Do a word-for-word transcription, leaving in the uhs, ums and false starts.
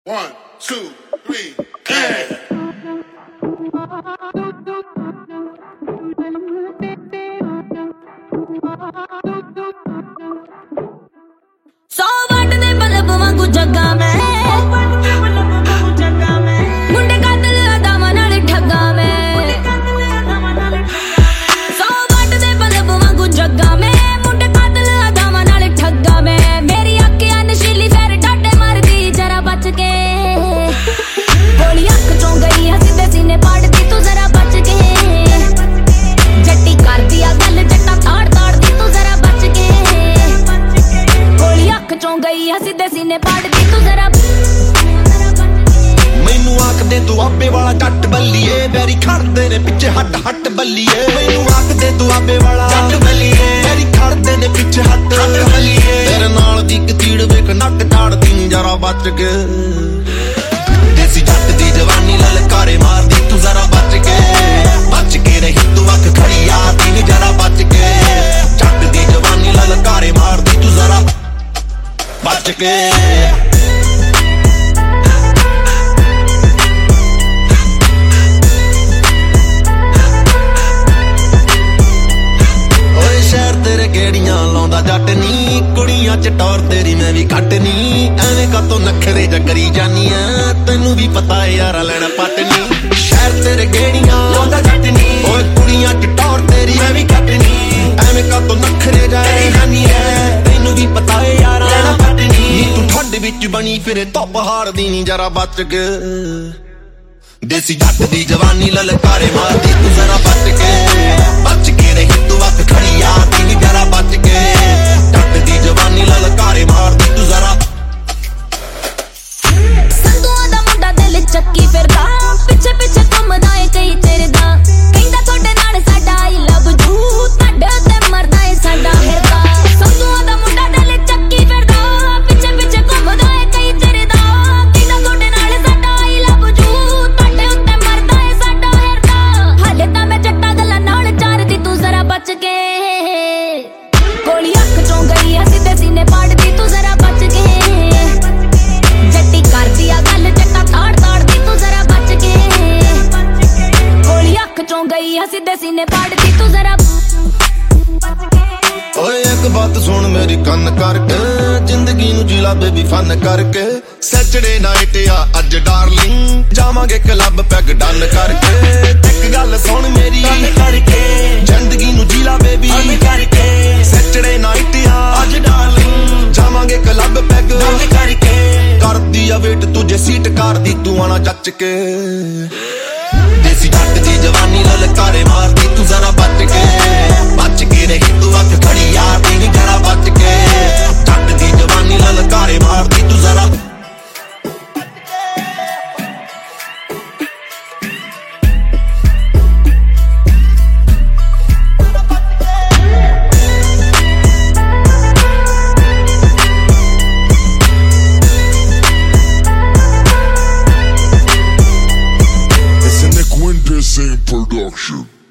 One, two, three, and. सौ वाट दे bulb वांगू जग्गा मैं मुंडे कातल अदावां नाल ठग्गा मैं सौ वाट दे बल्ब वांगू जग्गा मैं मुंडे कातल अदावां नाल ठग्गा मैं मेरी अक्खियां नशीली फेर डाटे मारदी जरा बच के गोली अख चों गई है सीधे सीने पाड़दी तू जरा बच के जट्टी कर दिया गल जट्टा ताड़ ताड़ दी तू जरा बच के गोली अख चों गई है सीधे सीने पाड़दी तू जरा मैनू आखदे दुआबे वाला जट बल्लीए बैरी खड़दे ने पिछे हट हट बल्लीए मैनू आखदे दुआबे वाला जट बल्लीए बैरी खड़दे ने पिछे हट हट बल्लीए तेरे नाल दी कतीड़ वेख नक ताड़दी जरा बच के देसी जट दी जवानी ललकारे मारदी तू जरा बच के बच के रही तू अख खड़ी आती नी जरा बच के जट दी जवानी ललकारे मारदी तू जरा बच के गेड़ियां लाउंदा जट नी कुड़ियां च टौर तेरी मैं भी घट नी एवें कातों नखरे जा करी जानी ऐ तैनू भी पता है यारा लैना पट नी शहर तेरे गेड़ियां लाउंदा जट नी ओए कुड़ियां च टौर तेरी मैं भी घट नी एवें कातों नखरे जा करी जानी ऐ तैनू भी पता है यारा लैना पट नी तू ठंड विच बनी फिरे धुप हारदी नी जरा बच के देसी जट दी जवानी ललकारे मारदी तू जरा बच के बच के रही तू अख खड़ी आती नी जरा बच के जट दी जवानी ललकारे मारदी तू जरा संधूआं दा मुंडा दिल चक्की फिरदा पिछे पिछे घुमदा ए कई चिर दा कहंदा थोड़े नाल साडा आई लव यू तुहाडे ते मरदा ए साडा हिरदा संधूआं दा मुंडा दिल चक्की फिरदा पिछे पिछे घुमदा ए कई चिर दा कहंदा थोड़े नाल साडा आई लव यू तुहाडे ते मरदा ए साडा हिरदा हाले तां मैं जट्टा गल्लां नाल चारदी तू जरा बच के गोली अख चों गई है सीधे सीने पाड़दी तू जरा बच के जट्टी कर दिया गल जट्टा ताड़ ताड़ दी तू जरा बच के गोली अख चों गई है सीधे सीने पाड़दी तू जरा ओए एक बात सुन मेरी कन करके जिंदगी नू जिला बेबी फन करके सैटरडे नाइट आ अज डार्लिंग जावांगे क्लब पैग डन करके एक गल सुन मेरी करके जिंदगी नू जिला बेबी फन करके सैटरडे नाइट आ अज डार्लिंग जावांगे क्लब पैग डन करके कर दिया वेट तुझे सीट कर दी तू आना जच के देसी जट दी जवानी ललकारे मारदी तू जरा बच के बच के रही तू अख खड़ी आती नी जरा बच के जट दी जवानी ललकारे मारदी तू जरा Same production.